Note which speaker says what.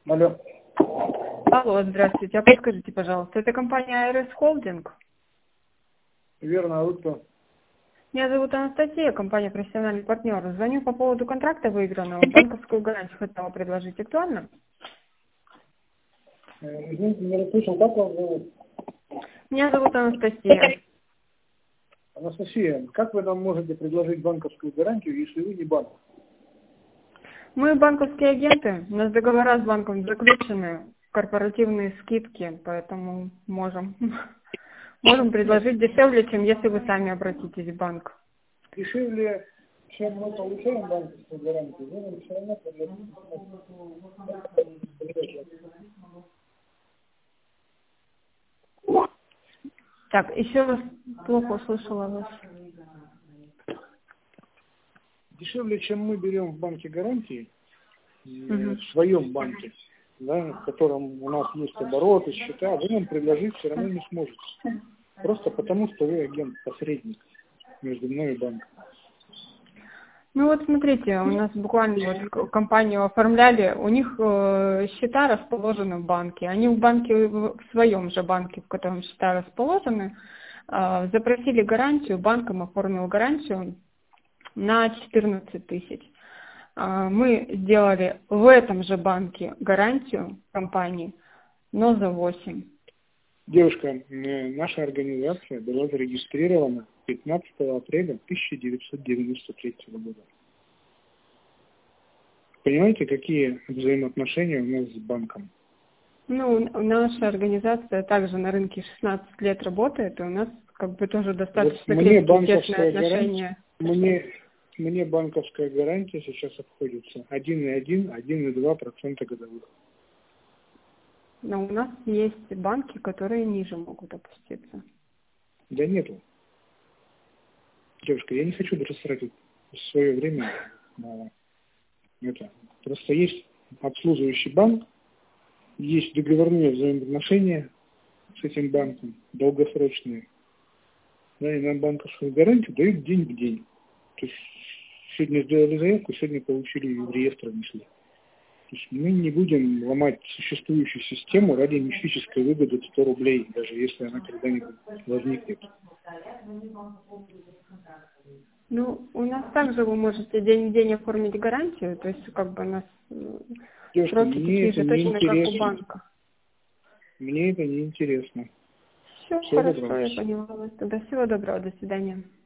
Speaker 1: Алло.
Speaker 2: Алло, здравствуйте. А подскажите, пожалуйста, это компания АРС Холдинг?
Speaker 1: Верно, а вы кто?
Speaker 2: Меня зовут Анастасия, компания «Профессиональный партнер». Звоню по поводу контракта выигранного. Банковскую гарантию хотела предложить. Актуально?
Speaker 1: Извините, не расслышал, как вас зовут?
Speaker 2: Меня зовут Анастасия.
Speaker 1: Анастасия, как вы нам можете предложить банковскую гарантию, если вы не банк?
Speaker 2: Мы банковские агенты. У нас договора с банком заключены, корпоративные скидки, поэтому можем предложить дешевле, чем если вы сами обратитесь в банк.
Speaker 1: Дешевле, чем мы получаем банковскую гарантию, вы нам все равно предложите.
Speaker 2: Так, еще раз плохо услышала вас.
Speaker 1: Дешевле, чем мы берем в банке гарантии,
Speaker 2: Мгм.
Speaker 1: в своем банке, да, в котором у нас есть обороты, счета, вы нам предложить все равно не сможете. Просто потому, что вы агент, посредник между мной и банком.
Speaker 2: Ну вот смотрите, у нас буквально вот компанию оформляли, у них счета расположены в банке. Они в банке, в своем же банке, в котором счета расположены, запросили гарантию, банк им оформил гарантию на 14 тысяч. Мы сделали в этом же банке гарантию компании, но за 8.
Speaker 1: Девушка, наша организация была зарегистрирована 15 апреля 1993 года. Понимаете, какие взаимоотношения у нас с банком?
Speaker 2: Ну, наша организация также на рынке 16 лет работает, и у нас как бы тоже достаточно
Speaker 1: Вот мне
Speaker 2: крепкие, тесные
Speaker 1: банковская гарантия,
Speaker 2: отношения.
Speaker 1: мне банковская гарантия сейчас обходится 1,1-1,2% годовых.
Speaker 2: Но у нас есть банки, которые ниже могут опуститься.
Speaker 1: Да нету. Девушка, я не хочу даже тратить свое время на это. Просто есть обслуживающий банк, есть договорные взаимоотношения с этим банком, долгосрочные. Да, и нам банковскую гарантию дают день в день. То есть сегодня сделали заявку, сегодня получили и в реестр внесли. То есть мы не будем ломать существующую систему ради мифической выгоды 100 рублей, даже если она когда-нибудь возникнет.
Speaker 2: Ну, у нас также вы можете день в день оформить гарантию, то есть как бы у нас
Speaker 1: Девушка,
Speaker 2: сроки
Speaker 1: мне
Speaker 2: такие
Speaker 1: это
Speaker 2: же
Speaker 1: не
Speaker 2: точно, как у
Speaker 1: интересно.
Speaker 2: банка.
Speaker 1: Мне это не интересно.
Speaker 2: Все
Speaker 1: Всего
Speaker 2: хорошо,
Speaker 1: доброго.
Speaker 2: я поняла вас. Тогда всего доброго, до свидания.